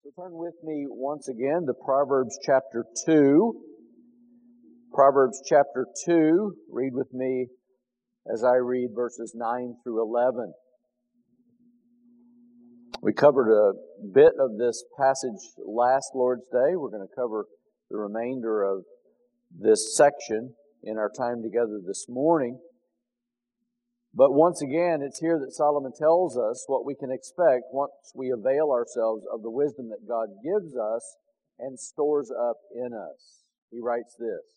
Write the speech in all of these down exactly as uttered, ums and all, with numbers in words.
So turn with me once again to Proverbs chapter two. Proverbs chapter two. Read with me as I read verses nine through eleven. We covered a bit of this passage last Lord's Day. We're going to cover the remainder of this section in our time together this morning. But once again, it's here that Solomon tells us what we can expect once we avail ourselves of the wisdom that God gives us and stores up in us. He writes this.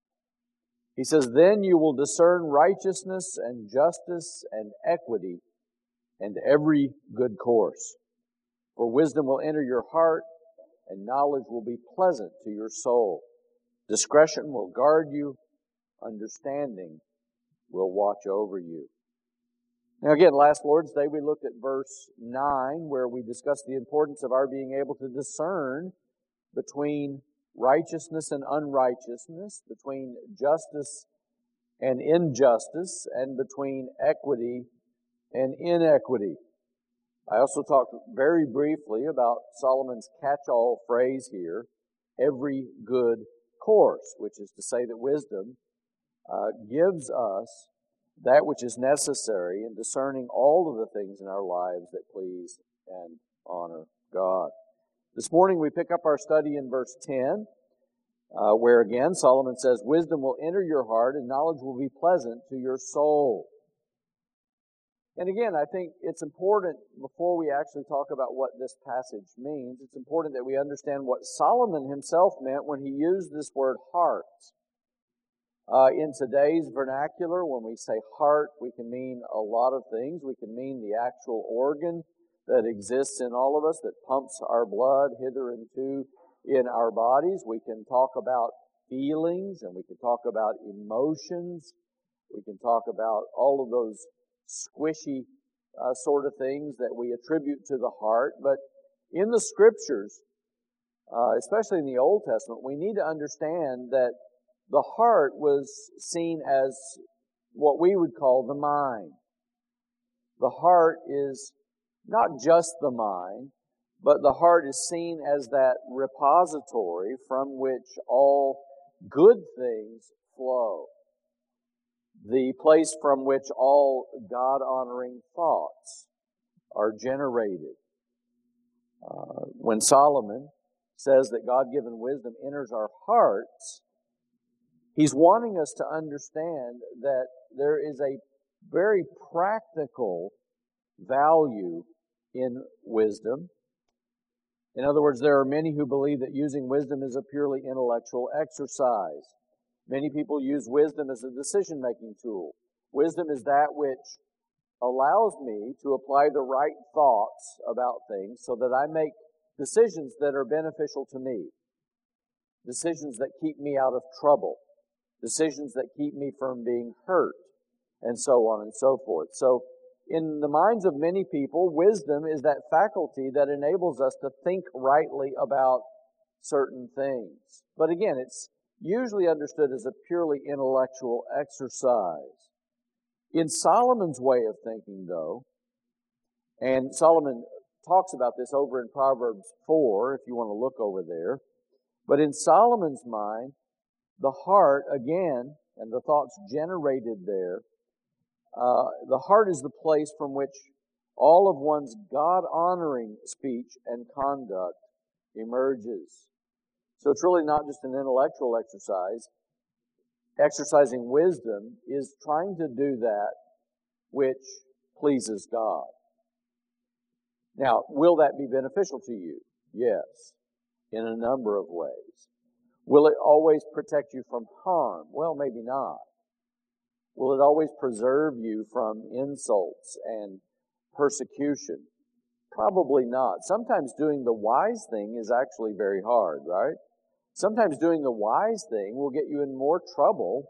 He says, "Then you will discern righteousness and justice and equity and every good course. For wisdom will enter your heart, and knowledge will be pleasant to your soul. Discretion will guard you, understanding will watch over you." Now again, last Lord's Day we looked at verse nine, where we discussed the importance of our being able to discern between righteousness and unrighteousness, between justice and injustice, and between equity and inequity. I also talked very briefly about Solomon's catch-all phrase here, every good course, which is to say that wisdom uh, gives us that which is necessary in discerning all of the things in our lives that please and honor God. This morning we pick up our study in verse ten, uh, where again Solomon says, "Wisdom will enter your heart and knowledge will be pleasant to your soul." And again, I think it's important, before we actually talk about what this passage means, it's important that we understand what Solomon himself meant when he used this word heart. Uh, in today's vernacular, when we say heart, we can mean a lot of things. We can mean the actual organ that exists in all of us that pumps our blood hither and to in our bodies. We can talk about feelings, and we can talk about emotions. We can talk about all of those squishy uh, sort of things that we attribute to the heart. But in the Scriptures, uh, especially in the Old Testament, we need to understand that the heart was seen as what we would call the mind. The heart is not just the mind, but the heart is seen as that repository from which all good things flow. The place from which all God-honoring thoughts are generated. Uh, when Solomon says that God-given wisdom enters our hearts, he's wanting us to understand that there is a very practical value in wisdom. In other words, there are many who believe that using wisdom is a purely intellectual exercise. Many people use wisdom as a decision-making tool. Wisdom is that which allows me to apply the right thoughts about things so that I make decisions that are beneficial to me. Decisions that keep me out of trouble. Decisions that keep me from being hurt, and so on and so forth. So, in the minds of many people, wisdom is that faculty that enables us to think rightly about certain things. But again, it's usually understood as a purely intellectual exercise. In Solomon's way of thinking, though, and Solomon talks about this over in Proverbs four, if you want to look over there, but in Solomon's mind, the heart, again, and the thoughts generated there, uh, the heart is the place from which all of one's God-honoring speech and conduct emerges. So it's really not just an intellectual exercise. Exercising wisdom is trying to do that which pleases God. Now, will that be beneficial to you? Yes, in a number of ways. Will it always protect you from harm? Well, maybe not. Will it always preserve you from insults and persecution? Probably not. Sometimes doing the wise thing is actually very hard, right? Sometimes doing the wise thing will get you in more trouble,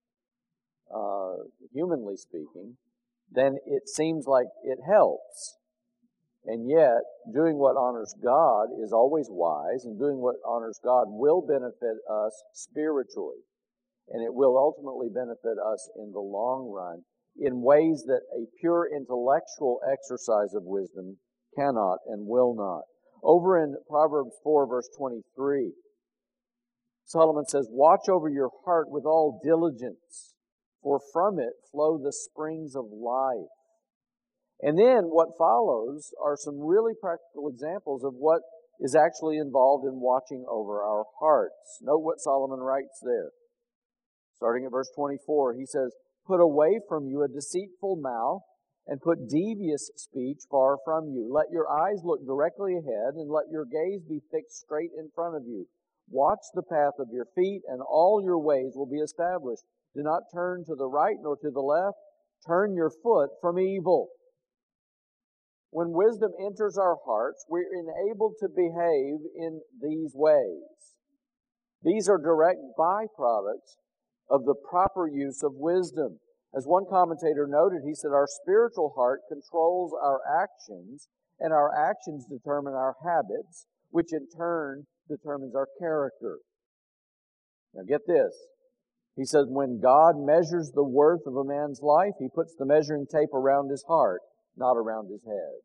uh, humanly speaking, than it seems like it helps. And yet, doing what honors God is always wise, and doing what honors God will benefit us spiritually. And it will ultimately benefit us in the long run in ways that a pure intellectual exercise of wisdom cannot and will not. Over in Proverbs four, verse twenty-three, Solomon says, "Watch over your heart with all diligence, for from it flow the springs of life." And then what follows are some really practical examples of what is actually involved in watching over our hearts. Note what Solomon writes there. Starting at verse twenty-four, he says, "Put away from you a deceitful mouth, and put devious speech far from you. Let your eyes look directly ahead, and let your gaze be fixed straight in front of you. Watch the path of your feet, and all your ways will be established. Do not turn to the right nor to the left. Turn your foot from evil." When wisdom enters our hearts, we're enabled to behave in these ways. These are direct byproducts of the proper use of wisdom. As one commentator noted, he said, "Our spiritual heart controls our actions, and our actions determine our habits, which in turn determines our character." Now get this. He says, when God measures the worth of a man's life, He puts the measuring tape around his heart, not around his head.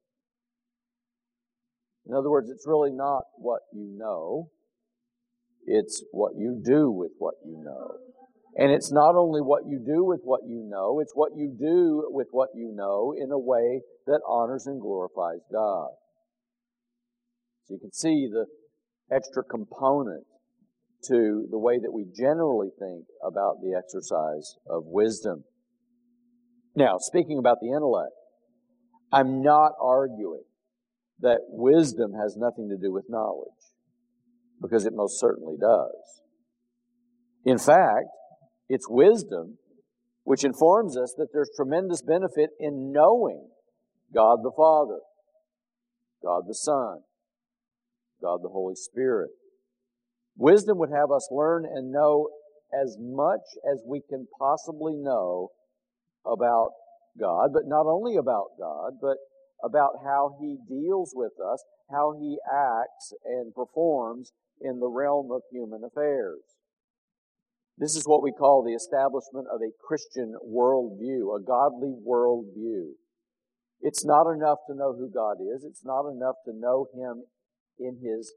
In other words, it's really not what you know. It's what you do with what you know. And it's not only what you do with what you know, it's what you do with what you know in a way that honors and glorifies God. So you can see the extra component to the way that we generally think about the exercise of wisdom. Now, speaking about the intellect, I'm not arguing that wisdom has nothing to do with knowledge, because it most certainly does. In fact, it's wisdom which informs us that there's tremendous benefit in knowing God the Father, God the Son, God the Holy Spirit. Wisdom would have us learn and know as much as we can possibly know about God, but not only about God, but about how He deals with us, how He acts and performs in the realm of human affairs. This is what we call the establishment of a Christian worldview, a godly worldview. It's not enough to know who God is. It's not enough to know Him in His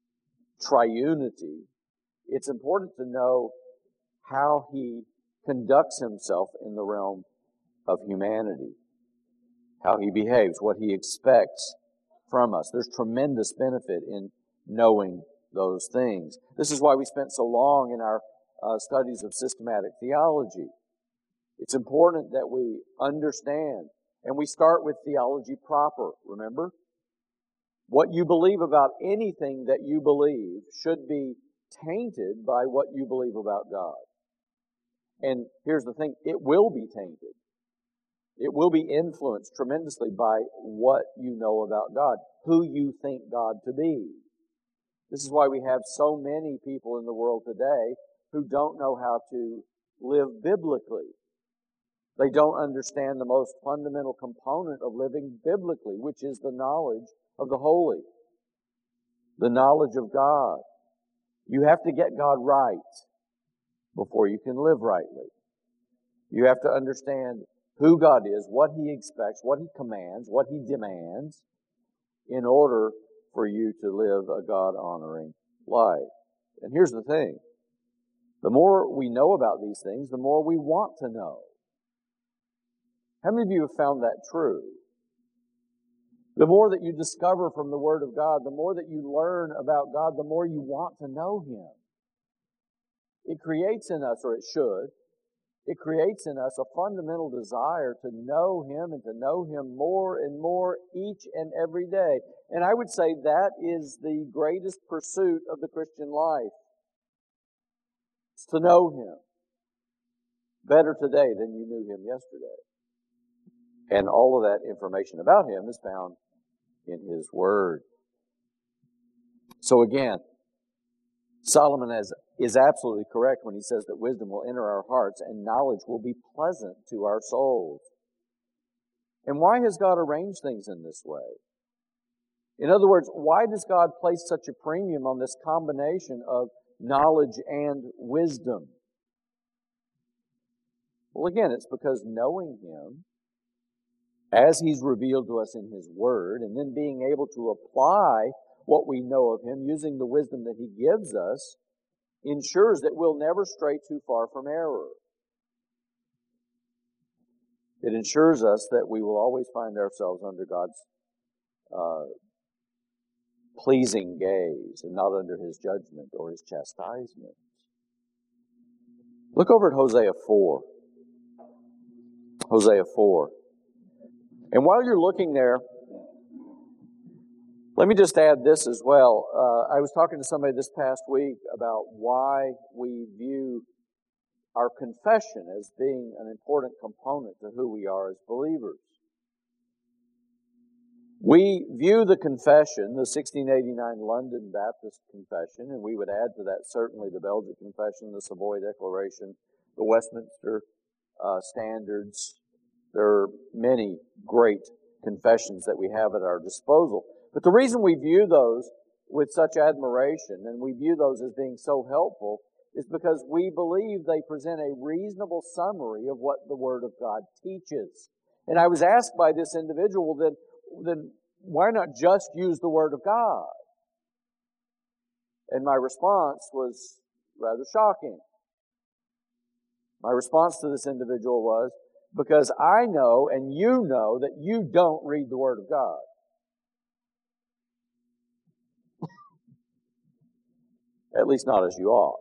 triunity. It's important to know how He conducts Himself in the realm of humanity, how He behaves, what He expects from us. There's tremendous benefit in knowing those things. This is why we spent so long in our uh, studies of systematic theology. It's important that we understand, and we start with theology proper, remember? What you believe about anything that you believe should be tainted by what you believe about God. And here's the thing, it will be tainted. It will be influenced tremendously by what you know about God, who you think God to be. This is why we have so many people in the world today who don't know how to live biblically. They don't understand the most fundamental component of living biblically, which is the knowledge of the holy, the knowledge of God. You have to get God right before you can live rightly. You have to understand who God is, what He expects, what He commands, what He demands, in order for you to live a God-honoring life. And here's the thing. The more we know about these things, the more we want to know. How many of you have found that true? The more that you discover from the Word of God, the more that you learn about God, the more you want to know Him. It creates in us, or it should, it creates in us a fundamental desire to know Him and to know Him more and more each and every day. And I would say that is the greatest pursuit of the Christian life. It's to know Him better today than you knew Him yesterday. And all of that information about Him is found in His Word. So again, Solomon is, is absolutely correct when he says that wisdom will enter our hearts and knowledge will be pleasant to our souls. And why has God arranged things in this way? In other words, why does God place such a premium on this combination of knowledge and wisdom? Well, again, it's because knowing Him as He's revealed to us in His Word, and then being able to apply what we know of Him, using the wisdom that He gives us, ensures that we'll never stray too far from error. It ensures us that we will always find ourselves under God's uh, pleasing gaze and not under His judgment or His chastisement. Look over at Hosea four. Hosea four. And while you're looking there, let me just add this as well. Uh, I was talking to somebody this past week about why we view our confession as being an important component to who we are as believers. We view the confession, the sixteen eighty-nine London Baptist Confession, and we would add to that certainly the Belgic Confession, the Savoy Declaration, the Westminster uh, Standards. There are many great confessions that we have at our disposal. But the reason we view those with such admiration and we view those as being so helpful is because we believe they present a reasonable summary of what the Word of God teaches. And I was asked by this individual, then, then why not just use the Word of God? And my response was rather shocking. My response to this individual was, because I know and you know that you don't read the Word of God. At least not as you ought.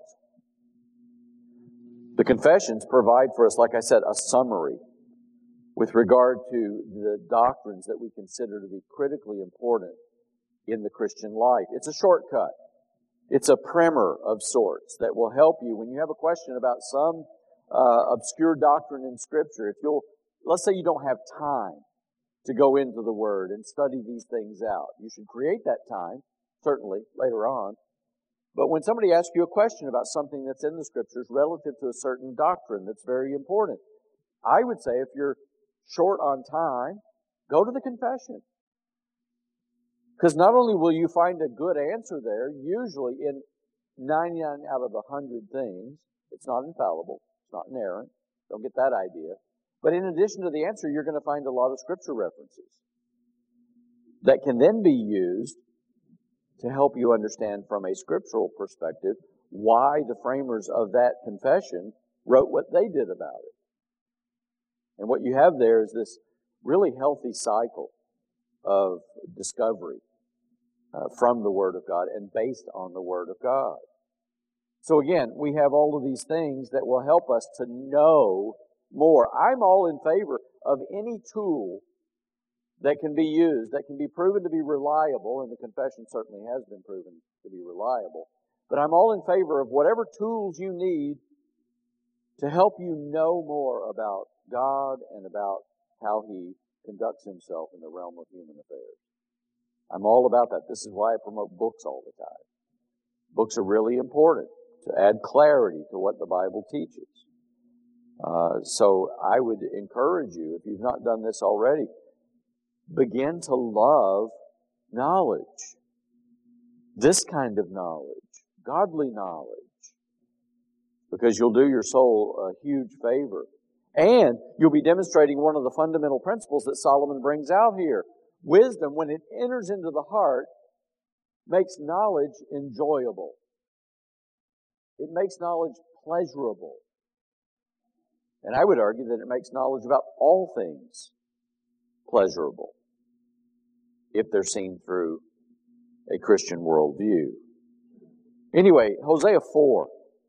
The confessions provide for us, like I said, a summary with regard to the doctrines that we consider to be critically important in the Christian life. It's a shortcut. It's a primer of sorts that will help you when you have a question about some uh, obscure doctrine in Scripture. If you'll, let's say you don't have time to go into the Word and study these things out. You should create that time, certainly, later on. But when somebody asks you a question about something that's in the Scriptures relative to a certain doctrine that's very important, I would say if you're short on time, go to the confession. Because not only will you find a good answer there, usually in ninety-nine out of one hundred things, it's not infallible, it's not inerrant, don't get that idea. But in addition to the answer, you're going to find a lot of Scripture references that can then be used to help you understand from a scriptural perspective why the framers of that confession wrote what they did about it. And what you have there is this really healthy cycle of discovery uh, from the Word of God and based on the Word of God. So again, we have all of these things that will help us to know more. I'm all in favor of any tool that can be used, that can be proven to be reliable, and the confession certainly has been proven to be reliable. But I'm all in favor of whatever tools you need to help you know more about God and about how He conducts Himself in the realm of human affairs. I'm all about that. This is why I promote books all the time. Books are really important to add clarity to what the Bible teaches. Uh, so I would encourage you, if you've not done this already, begin to love knowledge. This kind of knowledge, godly knowledge, because you'll do your soul a huge favor. And you'll be demonstrating one of the fundamental principles that Solomon brings out here. Wisdom, when it enters into the heart, makes knowledge enjoyable. It makes knowledge pleasurable. And I would argue that it makes knowledge about all things pleasurable if they're seen through a Christian worldview. Anyway, Hosea four.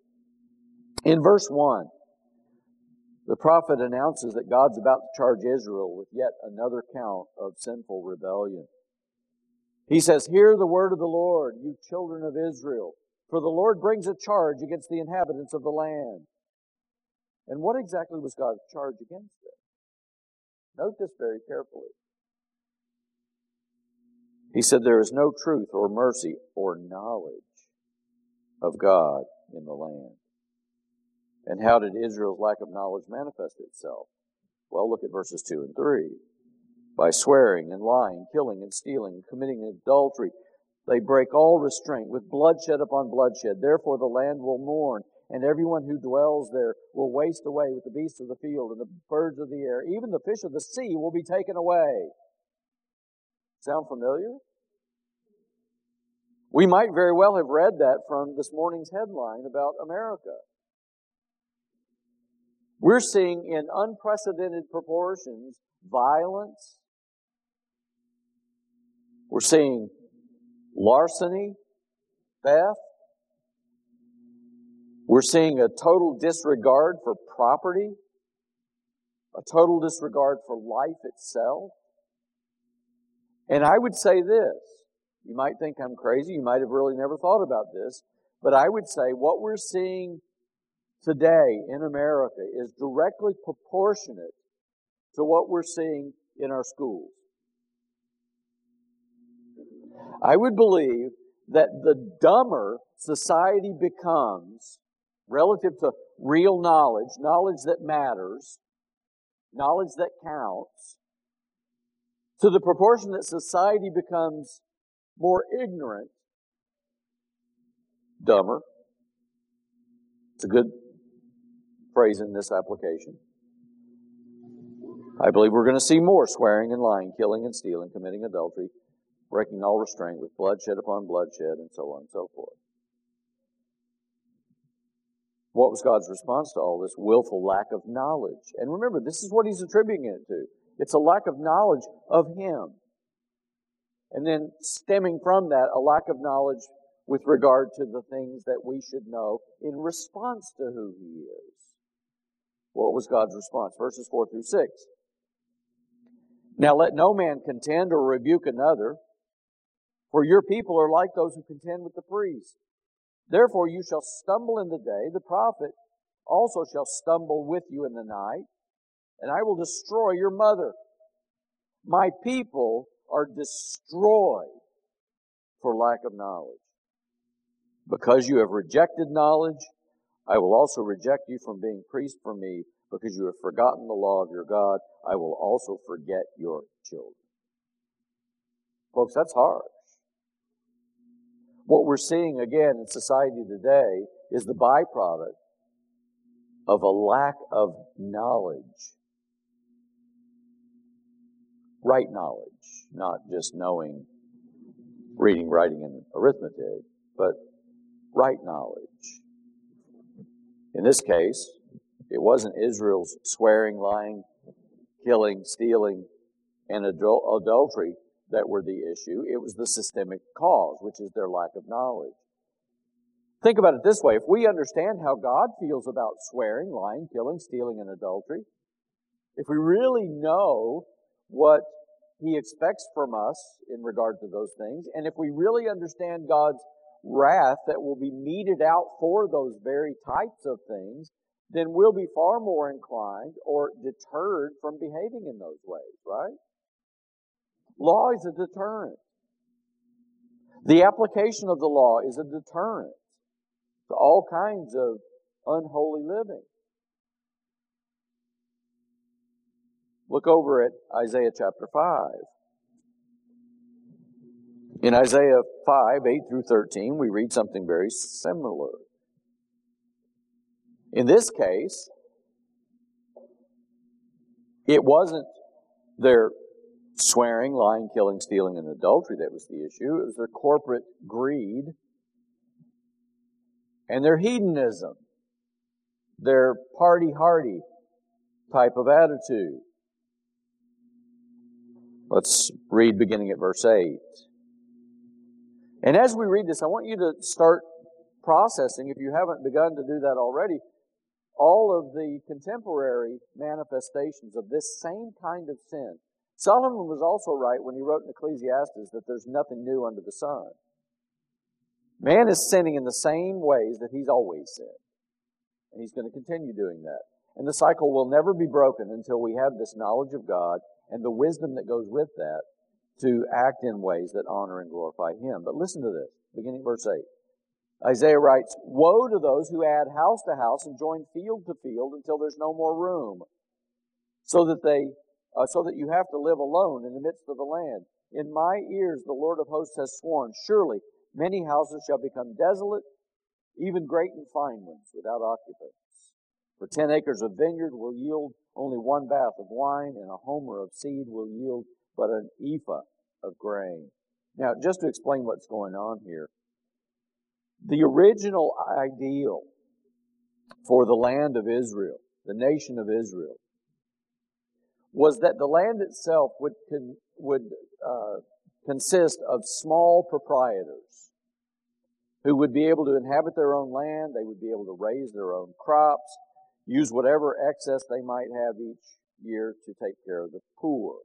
In verse one, the prophet announces that God's about to charge Israel with yet another count of sinful rebellion. He says, "Hear the word of the Lord, you children of Israel, for the Lord brings a charge against the inhabitants of the land." And what exactly was God's charge against them? Note this very carefully. He said, "There is no truth or mercy or knowledge of God in the land." And how did Israel's lack of knowledge manifest itself? Well, look at verses two and three. By swearing and lying, killing and stealing, and committing adultery, they break all restraint with bloodshed upon bloodshed. Therefore the land will mourn, and everyone who dwells there will waste away with the beasts of the field and the birds of the air. Even the fish of the sea will be taken away. Sound familiar? We might very well have read that from this morning's headline about America. We're seeing in unprecedented proportions violence. We're seeing larceny, theft. We're seeing a total disregard for property, a total disregard for life itself. And I would say this. You might think I'm crazy. You might have really never thought about this. But I would say what we're seeing today in America is directly proportionate to what we're seeing in our schools. I would believe that the dumber society becomes relative to real knowledge, knowledge that matters, knowledge that counts, to the proportion that society becomes more ignorant, dumber. It's a good phrase in this application. I believe we're going to see more swearing and lying, killing and stealing, committing adultery, breaking all restraint with bloodshed upon bloodshed, and so on and so forth. What was God's response to all this? Willful lack of knowledge. And remember, this is what He's attributing it to. It's a lack of knowledge of Him. And then stemming from that, a lack of knowledge with regard to the things that we should know in response to who He is. What was God's response? Verses four through six. Now let no man contend or rebuke another, for your people are like those who contend with the priests. Therefore you shall stumble in the day, the prophet also shall stumble with you in the night, and I will destroy your mother. My people are destroyed for lack of knowledge. Because you have rejected knowledge, I will also reject you from being priest for me. Because you have forgotten the law of your God, I will also forget your children. Folks, that's harsh. What we're seeing again in society today is the byproduct of a lack of knowledge. Right knowledge, not just knowing reading, writing, and arithmetic, but right knowledge. In this case, it wasn't Israel's swearing, lying, killing, stealing, and adul- adultery that were the issue. It was the systemic cause, which is their lack of knowledge. Think about it this way. If we understand how God feels about swearing, lying, killing, stealing, and adultery, if we really know what He expects from us in regard to those things, and if we really understand God's wrath that will be meted out for those very types of things, then we'll be far more inclined or deterred from behaving in those ways, right? Law is a deterrent. The application of the law is a deterrent to all kinds of unholy living. Look over at Isaiah chapter five. In Isaiah five, eight through thirteen, we read something very similar. In this case, it wasn't their swearing, lying, killing, stealing, and adultery that was the issue. It was their corporate greed and their hedonism, their party-hardy type of attitude. Let's read beginning at verse eight. And as we read this, I want you to start processing, if you haven't begun to do that already, all of the contemporary manifestations of this same kind of sin. Solomon was also right when he wrote in Ecclesiastes that there's nothing new under the sun. Man is sinning in the same ways that he's always sinned. And he's going to continue doing that. And the cycle will never be broken until we have this knowledge of God and the wisdom that goes with that to act in ways that honor and glorify Him. But listen to this, beginning at verse eight. Isaiah writes, "Woe to those who add house to house and join field to field until there's no more room, so that they, uh, so that you have to live alone in the midst of the land. In my ears the Lord of hosts has sworn, surely many houses shall become desolate, even great and fine ones without occupants. For ten acres of vineyard will yield only one bath of wine, and a homer of seed will yield but an ephah of grain." Now, just to explain what's going on here, The original ideal for the land of Israel, the nation of Israel, was that the land itself would con, would uh, consist of small proprietors who would be able to inhabit their own land. They would be able to raise their own crops, use whatever excess they might have each year to take care of the poor.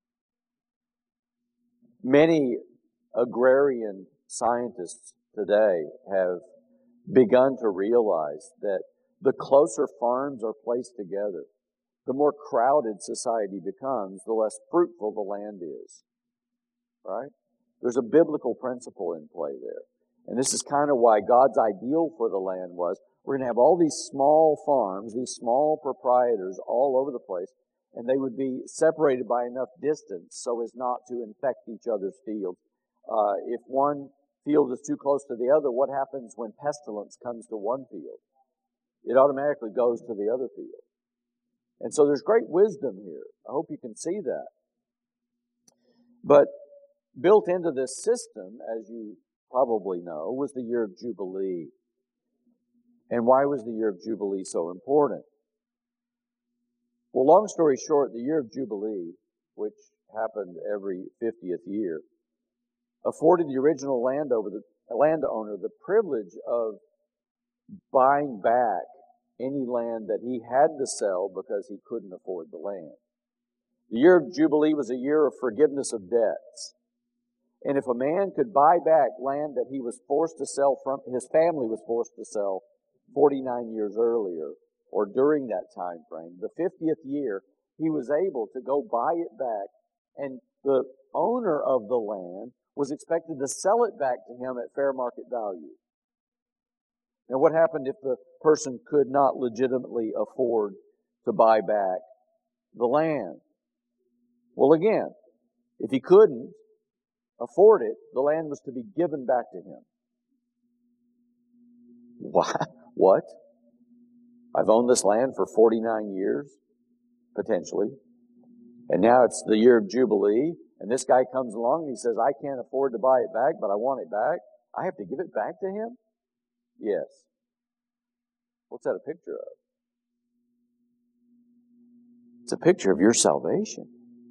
Many agrarian scientists today have begun to realize that the closer farms are placed together, the more crowded society becomes, the less fruitful the land is. Right? There's a biblical principle in play there. And this is kind of why God's ideal for the land was, we're going to have all these small farms, these small proprietors all over the place, and they would be separated by enough distance so as not to infect each other's fields. Uh, if one field is too close to the other, what happens when pestilence comes to one field? It automatically goes to the other field. And so there's great wisdom here. I hope you can see that. But built into this system, as you probably know, was the year of Jubilee. And why was the year of Jubilee so important? Well, long story short, the year of Jubilee, which happened every fiftieth year, afforded the original landowner the, landowner the privilege of buying back any land that he had to sell because he couldn't afford the land. The year of Jubilee was a year of forgiveness of debts. And if a man could buy back land that he was forced to sell from, his family was forced to sell forty-nine years earlier, or during that time frame, the fiftieth year, he was able to go buy it back, and the owner of the land was expected to sell it back to him at fair market value. Now, what happened if the person could not legitimately afford to buy back the land? Well, again, if he couldn't afford it, the land was to be given back to him. What? What? I've owned this land for forty-nine years, potentially, and now it's the year of Jubilee, and this guy comes along and he says, I can't afford to buy it back, but I want it back. I have to give it back to him? Yes. What's that a picture of? It's a picture of your salvation.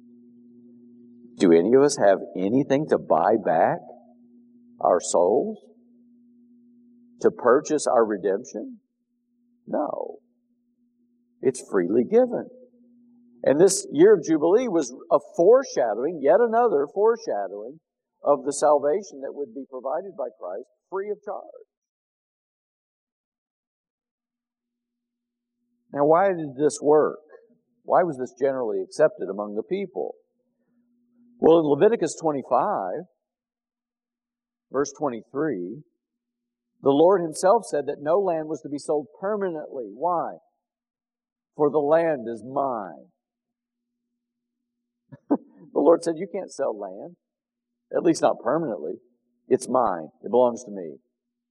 Do any of us have anything to buy back our souls? To purchase our redemption? No. It's freely given. And this year of Jubilee was a foreshadowing, yet another foreshadowing, of the salvation that would be provided by Christ free of charge. Now, why did this work? Why was this generally accepted among the people? Well, in Leviticus twenty-five, verse twenty-three, the Lord Himself said that no land was to be sold permanently. Why? For the land is mine. The Lord said, you can't sell land. At least not permanently. It's mine. It belongs to me.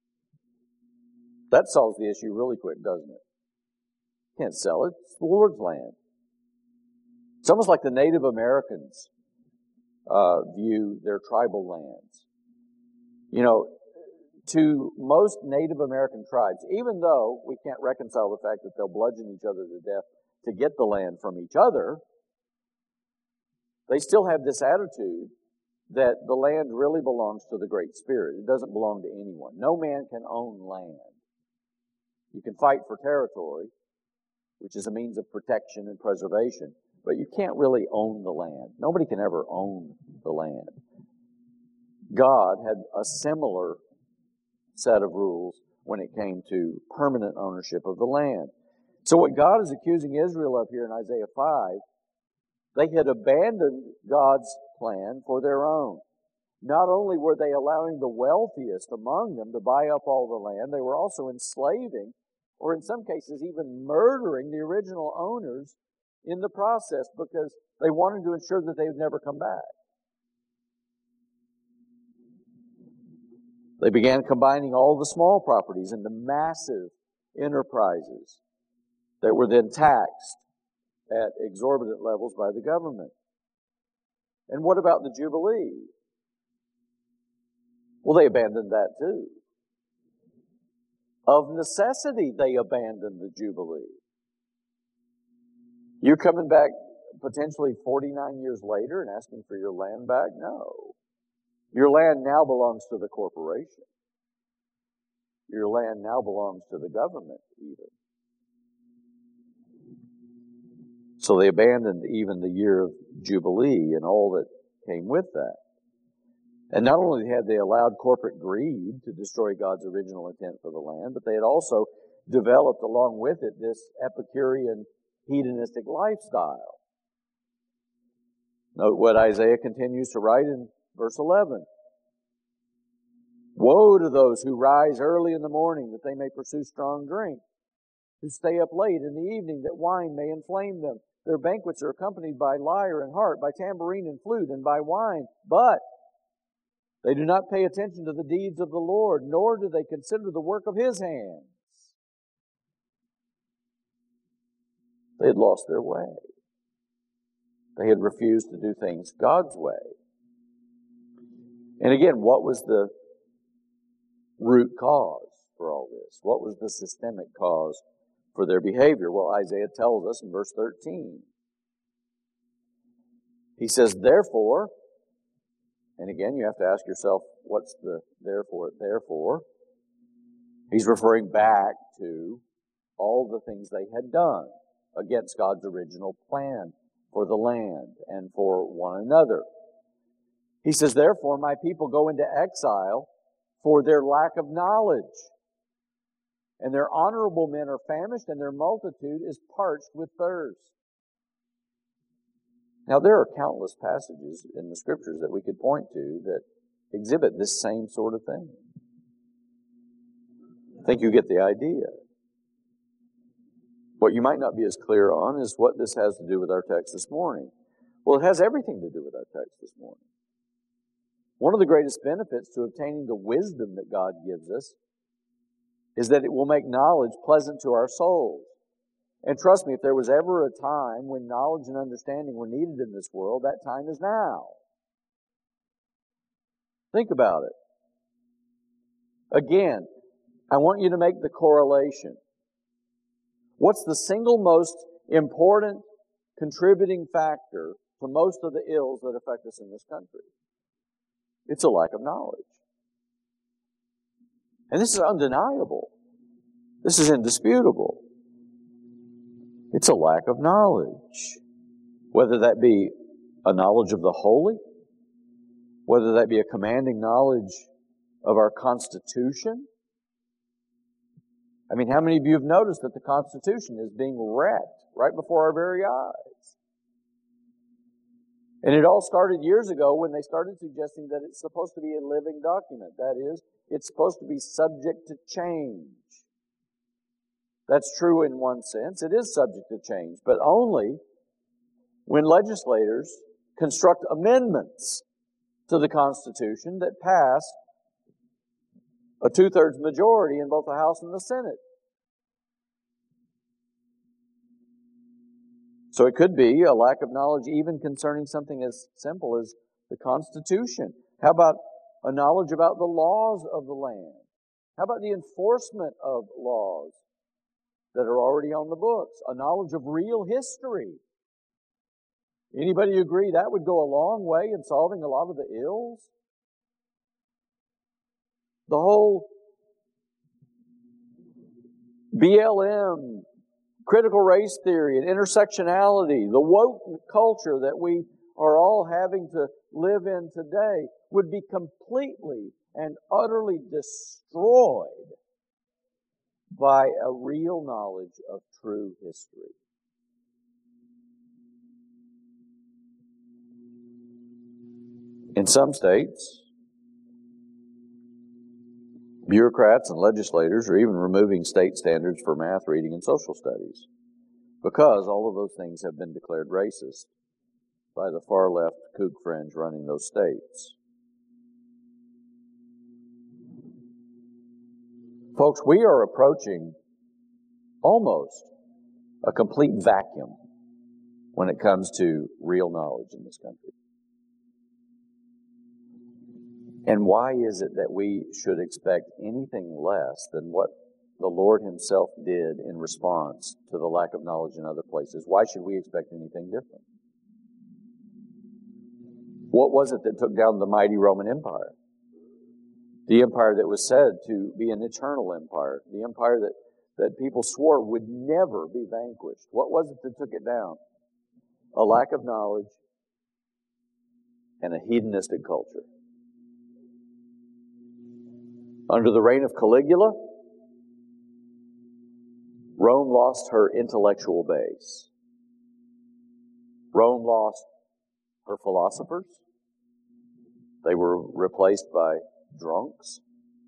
That solves the issue really quick, doesn't it? You can't sell it. It's the Lord's land. It's almost like the Native Americans uh, view their tribal lands. You know, to most Native American tribes, even though we can't reconcile the fact that they'll bludgeon each other to death to get the land from each other, they still have this attitude that the land really belongs to the Great Spirit. It doesn't belong to anyone. No man can own land. You can fight for territory, which is a means of protection and preservation, but you can't really own the land. Nobody can ever own the land. God had a similar set of rules when it came to permanent ownership of the land. So what God is accusing Israel of here in Isaiah five, they had abandoned God's plan for their own. Not only were they allowing the wealthiest among them to buy up all the land, they were also enslaving, or in some cases even murdering the original owners in the process because they wanted to ensure that they would never come back. They began combining all the small properties into massive enterprises that were then taxed at exorbitant levels by the government. And what about the Jubilee? Well, they abandoned that too. Of necessity, they abandoned the Jubilee. You're coming back potentially forty-nine years later and asking for your land back? No. Your land now belongs to the corporation. Your land now belongs to the government, even. So they abandoned even the year of Jubilee and all that came with that. And not only had they allowed corporate greed to destroy God's original intent for the land, but they had also developed along with it this Epicurean hedonistic lifestyle. Note what Isaiah continues to write in verse eleven. Woe to those who rise early in the morning that they may pursue strong drink, who stay up late in the evening that wine may inflame them. Their banquets are accompanied by lyre and harp, by tambourine and flute, and by wine. But they do not pay attention to the deeds of the Lord, nor do they consider the work of His hands. They had lost their way. They had refused to do things God's way. And again, what was the root cause for all this? What was the systemic cause for their behavior? Well, Isaiah tells us in verse thirteen. He says, therefore, and again, you have to ask yourself, what's the therefore, therefore? He's referring back to all the things they had done against God's original plan for the land and for one another. He says, therefore, my people go into exile for their lack of knowledge. And their honorable men are famished, and their multitude is parched with thirst. Now, there are countless passages in the Scriptures that we could point to that exhibit this same sort of thing. I think you get the idea. What you might not be as clear on is what this has to do with our text this morning. Well, it has everything to do with our text this morning. One of the greatest benefits to obtaining the wisdom that God gives us is that it will make knowledge pleasant to our souls. And trust me, if there was ever a time when knowledge and understanding were needed in this world, that time is now. Think about it. Again, I want you to make the correlation. What's the single most important contributing factor to most of the ills that affect us in this country? It's a lack of knowledge. And this is undeniable. This is indisputable. It's a lack of knowledge. Whether that be a knowledge of the holy, whether that be a commanding knowledge of our Constitution. I mean, how many of you have noticed that the Constitution is being wrecked right before our very eyes? And it all started years ago when they started suggesting that it's supposed to be a living document. That is, it's supposed to be subject to change. That's true in one sense. It is subject to change, but only when legislators construct amendments to the Constitution that pass a two-thirds majority in both the House and the Senate. So it could be a lack of knowledge even concerning something as simple as the Constitution. How about a knowledge about the laws of the land? How about the enforcement of laws that are already on the books? A knowledge of real history. Anybody agree that would go a long way in solving a lot of the ills? The whole B L M, critical race theory and intersectionality, the woke culture that we are all having to live in today would be completely and utterly destroyed by a real knowledge of true history. In some states, bureaucrats and legislators are even removing state standards for math, reading, and social studies because all of those things have been declared racist by the far-left kook fringe running those states. Folks, we are approaching almost a complete vacuum when it comes to real knowledge in this country. And why is it that we should expect anything less than what the Lord Himself did in response to the lack of knowledge in other places. Why should we expect anything different? What was it that took down the mighty Roman Empire? The empire that was said to be an eternal empire. The empire that, that people swore would never be vanquished. What was it that took it down? A lack of knowledge and a hedonistic culture. Under the reign of Caligula, Rome lost her intellectual base. Rome lost her philosophers. They were replaced by drunks.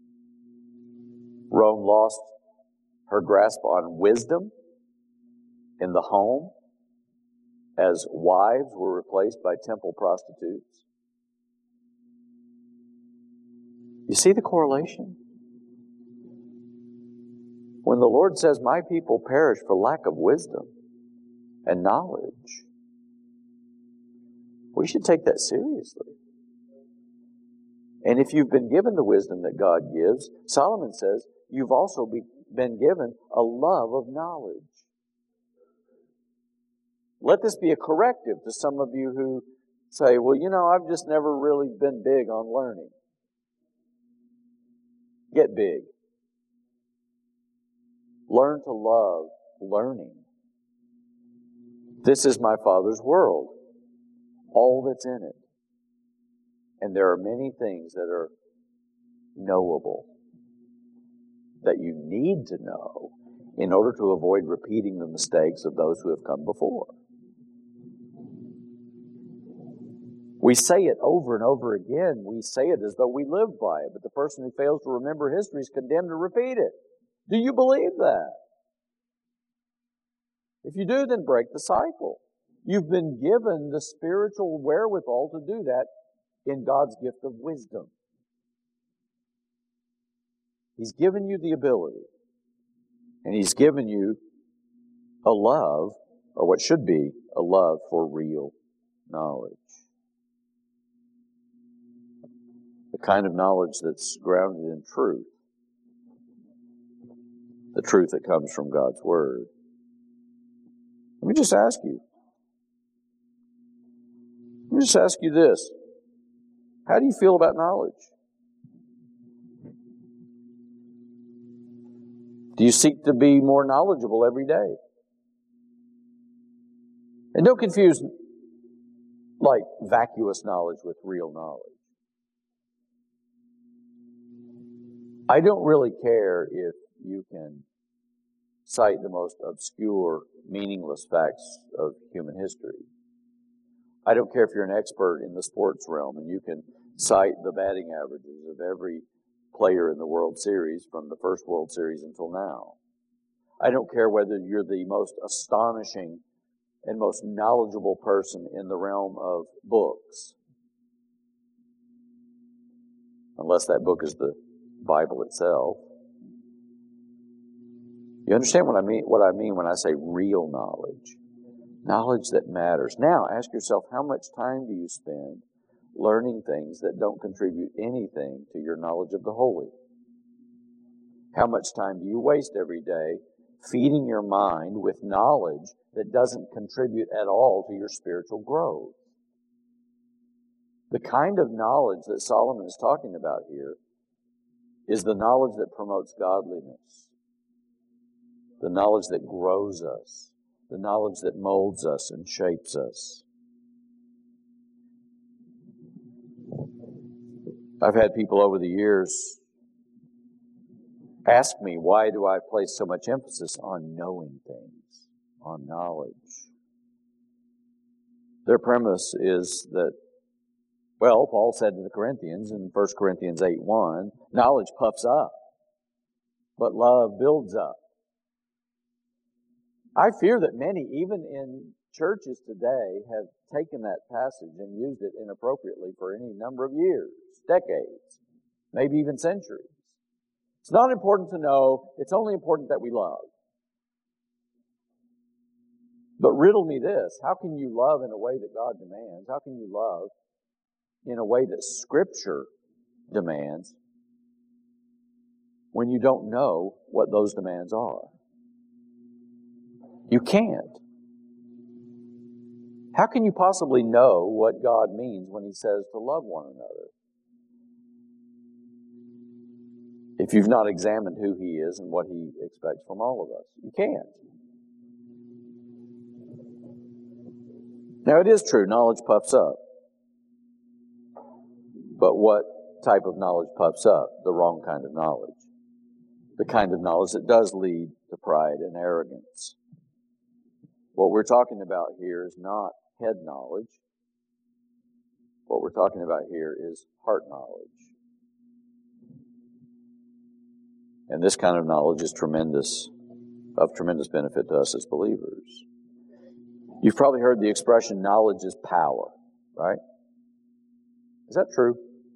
Rome lost her grasp on wisdom in the home, as wives were replaced by temple prostitutes. You see the correlation? When the Lord says, "My people perish for lack of wisdom and knowledge," we should take that seriously. And if you've been given the wisdom that God gives, Solomon says, you've also be, been given a love of knowledge. Let this be a corrective to some of you who say, well, you know, I've just never really been big on learning. Get big. Learn to love learning. This is my Father's world, all that's in it. And there are many things that are knowable that you need to know in order to avoid repeating the mistakes of those who have come before. We say it over and over again. We say it as though we live by it, but the person who fails to remember history is condemned to repeat it. Do you believe that? If you do, then break the cycle. You've been given the spiritual wherewithal to do that in God's gift of wisdom. He's given you the ability, and He's given you a love, or what should be a love for real knowledge. The kind of knowledge that's grounded in truth. The truth that comes from God's Word. Let me just ask you. Let me just ask you this. How do you feel about knowledge? Do you seek to be more knowledgeable every day? And don't confuse like vacuous knowledge with real knowledge. I don't really care if you can cite the most obscure, meaningless facts of human history. I don't care if you're an expert in the sports realm and you can cite the batting averages of every player in the World Series from the first World Series until now. I don't care whether you're the most astonishing and most knowledgeable person in the realm of books. Unless that book is the Bible itself. You understand what I mean, what I mean when I say real knowledge? Knowledge that matters. Now, ask yourself, how much time do you spend learning things that don't contribute anything to your knowledge of the holy? How much time do you waste every day feeding your mind with knowledge that doesn't contribute at all to your spiritual growth? The kind of knowledge that Solomon is talking about here is the knowledge that promotes godliness, the knowledge that grows us, the knowledge that molds us and shapes us. I've had people over the years ask me, why do I place so much emphasis on knowing things, on knowledge? Their premise is that, well, Paul said to the Corinthians in First Corinthians eight one, knowledge puffs up, but love builds up. I fear that many, even in churches today, have taken that passage and used it inappropriately for any number of years, decades, maybe even centuries. It's not important to know, it's only important that we love. But riddle me this, how can you love in a way that God demands? How can you love in a way that Scripture demands when you don't know what those demands are? You can't. How can you possibly know what God means when He says to love one another? If you've not examined who He is and what He expects from all of us. You can't. Now, it is true, knowledge puffs up. But what type of knowledge puffs up? The wrong kind of knowledge. The kind of knowledge that does lead to pride and arrogance. What we're talking about here is not head knowledge. What we're talking about here is heart knowledge. And this kind of knowledge is tremendous, of tremendous benefit to us as believers. You've probably heard the expression, knowledge is power, right? Is that true?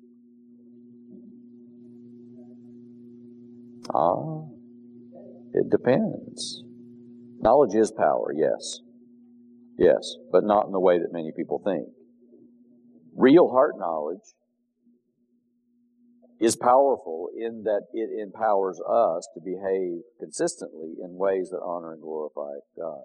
Ah, it depends. Knowledge is power, yes. Yes, but not in the way that many people think. Real heart knowledge is powerful in that it empowers us to behave consistently in ways that honor and glorify God.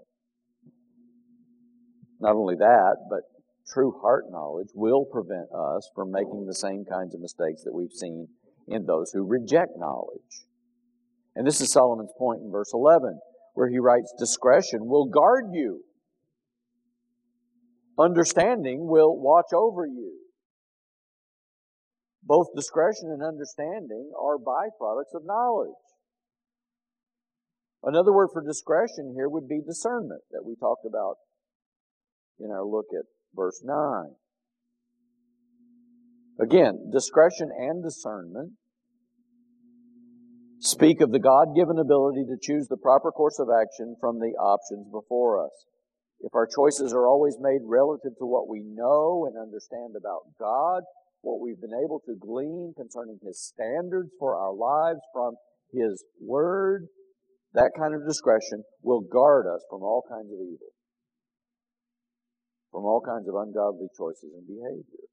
Not only that, but true heart knowledge will prevent us from making the same kinds of mistakes that we've seen in those who reject knowledge. And this is Solomon's point in verse eleven, where he writes, discretion will guard you. Understanding will watch over you. Both discretion and understanding are byproducts of knowledge. Another word for discretion here would be discernment, that we talked about in our look at verse nine. Again, discretion and discernment speak of the God-given ability to choose the proper course of action from the options before us. If our choices are always made relative to what we know and understand about God, what we've been able to glean concerning His standards for our lives from His Word, that kind of discretion will guard us from all kinds of evil, from all kinds of ungodly choices and behavior.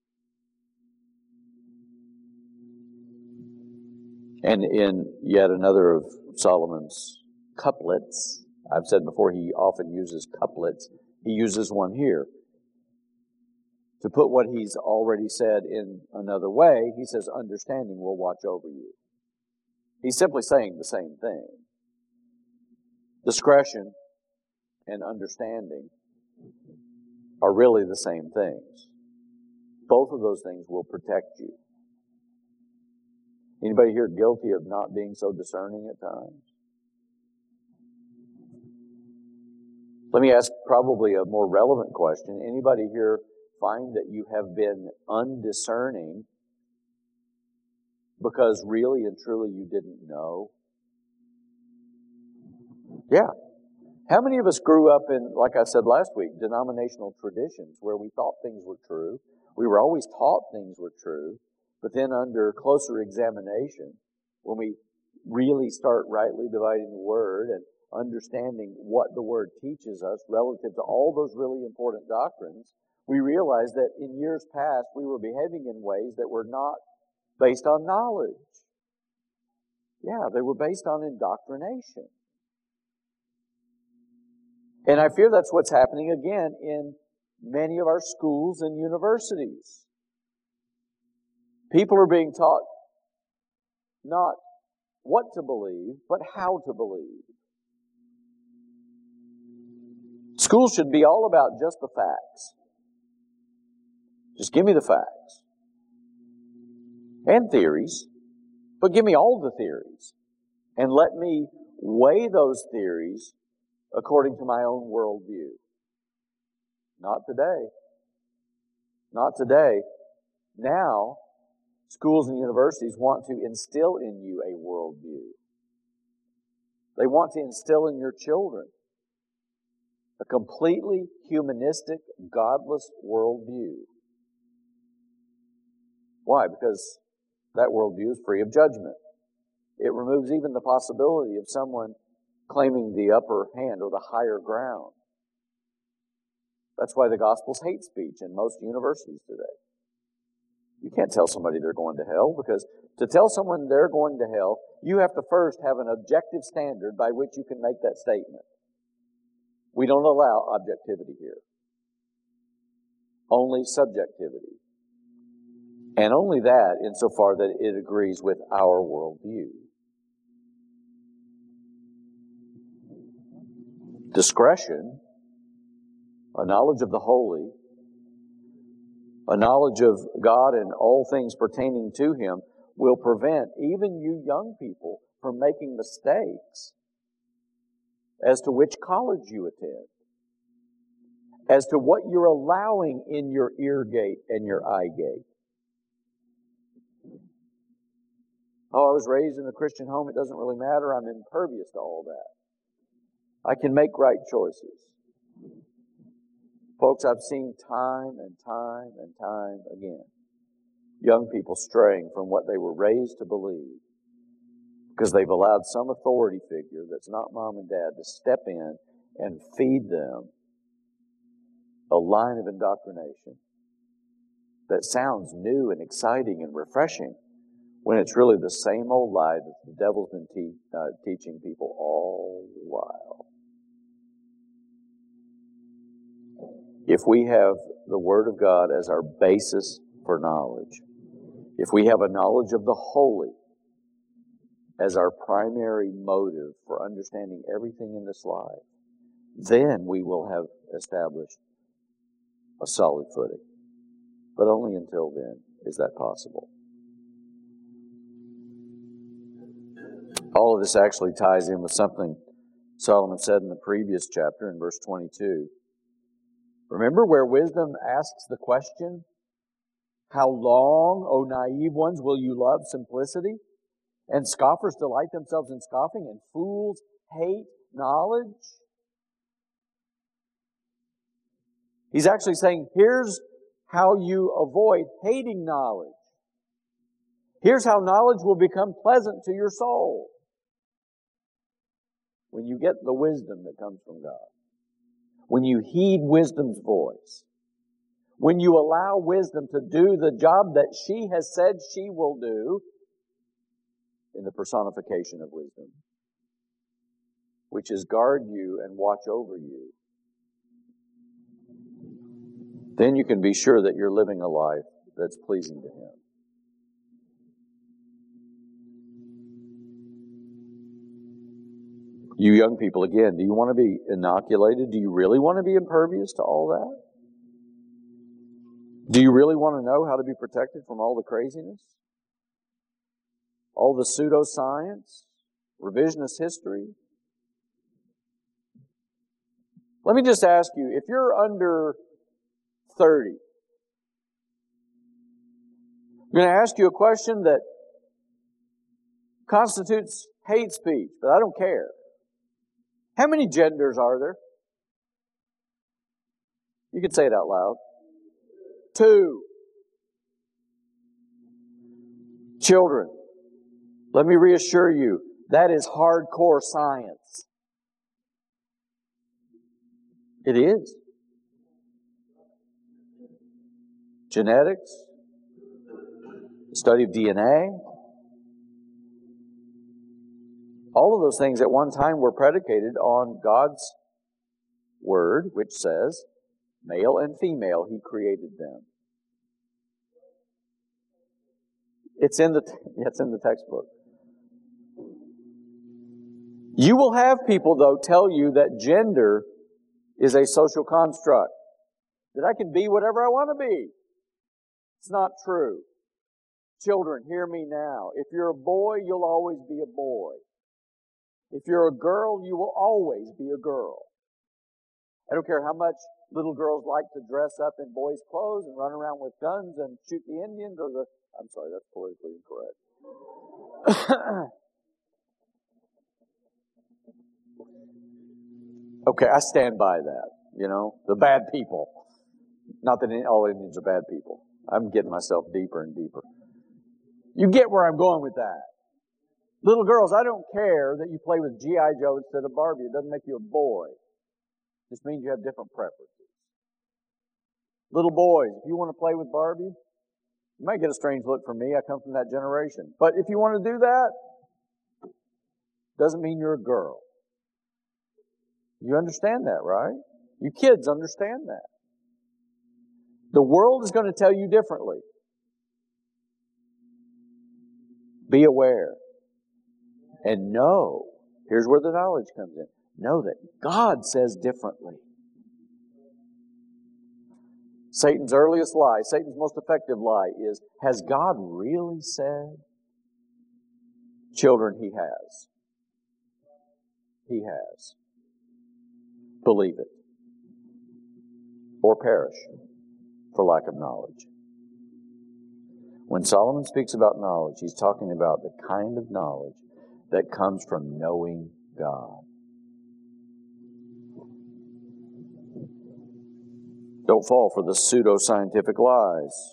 And in yet another of Solomon's couplets, I've said before he often uses couplets, he uses one here. To put what he's already said in another way, he says, understanding will watch over you. He's simply saying the same thing. Discretion and understanding are really the same things. Both of those things will protect you. Anybody here guilty of not being so discerning at times? Let me ask probably a more relevant question. Anybody here find that you have been undiscerning because really and truly you didn't know? Yeah. How many of us grew up in, like I said last week, denominational traditions where we thought things were true? We were always taught things were true, but then under closer examination, when we really start rightly dividing the Word and understanding what the Word teaches us relative to all those really important doctrines, we realize that in years past we were behaving in ways that were not based on knowledge. Yeah, they were based on indoctrination. And I fear that's what's happening again in many of our schools and universities. People are being taught not what to believe, but how to believe. Schools should be all about just the facts. Just give me the facts. And theories, but give me all the theories. And let me weigh those theories according to my own worldview. Not today. Not today. Now, schools and universities want to instill in you a worldview. They want to instill in your children a completely humanistic, godless worldview. Why? Because that worldview is free of judgment. It removes even the possibility of someone claiming the upper hand or the higher ground. That's why the gospel's hate speech in most universities today. You can't tell somebody they're going to hell because To tell someone they're going to hell, you have to first have an objective standard by which you can make that statement. We don't allow objectivity here. Only subjectivity. And only that insofar that it agrees with our worldview. Discretion, a knowledge of the holy, a knowledge of God and all things pertaining to Him, will prevent even you young people from making mistakes as to which college you attend, as to what you're allowing in your ear gate and your eye gate. Oh, I was raised in a Christian home. It doesn't really matter. I'm impervious to all that. I can make right choices. Folks, I've seen time and time and time again young people straying from what they were raised to believe because they've allowed some authority figure that's not mom and dad to step in and feed them a line of indoctrination that sounds new and exciting and refreshing when it's really the same old lie that the devil's been te- uh, teaching people all the while. If we have the Word of God as our basis for knowledge, if we have a knowledge of the holy as our primary motive for understanding everything in this life, then we will have established a solid footing. But only until then is that possible. All of this actually ties in with something Solomon said in the previous chapter in verse twenty-two. Remember where wisdom asks the question, "How long, O naive ones, will you love simplicity? And scoffers delight themselves in scoffing, and fools hate knowledge?" He's actually saying, here's how you avoid hating knowledge. Here's how knowledge will become pleasant to your soul. When you get the wisdom that comes from God. When you heed wisdom's voice. When you allow wisdom to do the job that she has said she will do in the personification of wisdom, which is guard you and watch over you, then you can be sure that you're living a life that's pleasing to Him. You young people, again, do you want to be inoculated? Do you really want to be impervious to all that? Do you really want to know how to be protected from all the craziness? All the pseudoscience? Revisionist history? Let me just ask you, if you're under thirty, I'm going to ask you a question that constitutes hate speech, but I don't care. How many genders are there? You can say it out loud. Two. Children, let me reassure you, that is hardcore science. It is. Genetics, the study of D N A, all of those things at one time were predicated on God's Word, which says, male and female, He created them. It's in the, it's in the textbook. You will have people, though, tell you that gender is a social construct. That I can be whatever I want to be. It's not true. Children, hear me now. If you're a boy, you'll always be a boy. If you're a girl, you will always be a girl. I don't care how much little girls like to dress up in boys' clothes and run around with guns and shoot the Indians or the... I'm sorry, that's politically incorrect. Okay, I stand by that. You know, the bad people. Not that all Indians are bad people. I'm getting myself deeper and deeper. You get where I'm going with that. Little girls, I don't care that you play with G I Joe instead of Barbie. It doesn't make you a boy. It just means you have different preferences. Little boys, if you want to play with Barbie, You might get a strange look from me. I come from that generation. But if you want to do that, doesn't mean you're a girl. You understand that, right? You kids understand that. The world is going to tell you differently. Be aware. And know, here's where the knowledge comes in. Know that God says differently. Satan's earliest lie, Satan's most effective lie is, has God really said? Children, He has. He has. Believe it. Or perish for lack of knowledge. When Solomon speaks about knowledge, he's talking about the kind of knowledge that comes from knowing God. Don't fall for the pseudo-scientific lies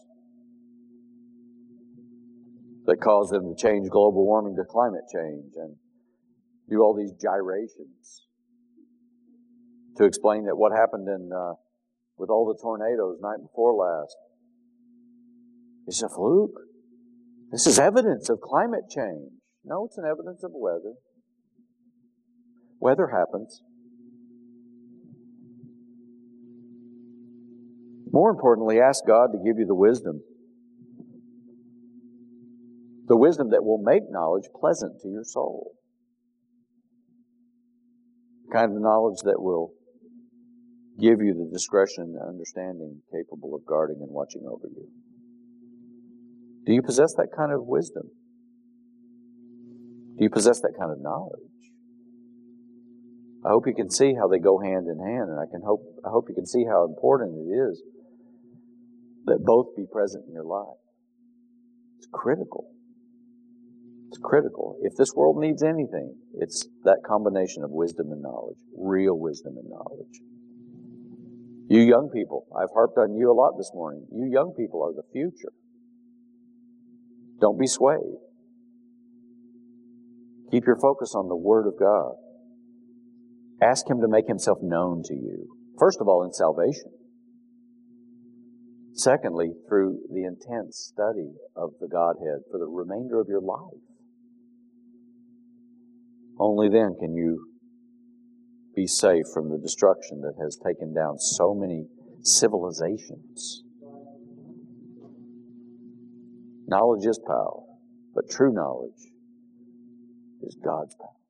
that cause them to change global warming to climate change and do all these gyrations to explain that what happened in uh, with all the tornadoes night before last is a fluke. This is evidence of climate change. No, it's an evidence of weather. Weather happens. More importantly, ask God to give you the wisdom. The wisdom that will make knowledge pleasant to your soul. The kind of knowledge that will give you the discretion and understanding capable of guarding and watching over you. Do you possess that kind of wisdom? Do you possess that kind of knowledge? I hope you can see how they go hand in hand, and I can hope I hope you can see how important it is that both be present in your life. It's critical. It's critical. If this world needs anything, it's that combination of wisdom and knowledge, real wisdom and knowledge. You young people, I've harped on you a lot this morning. You young people are the future. Don't be swayed. Keep your focus on the Word of God. Ask Him to make Himself known to you. First of all, in salvation. Secondly, through the intense study of the Godhead for the remainder of your life. Only then can you be safe from the destruction that has taken down so many civilizations. Knowledge is power, but true knowledge is God's power.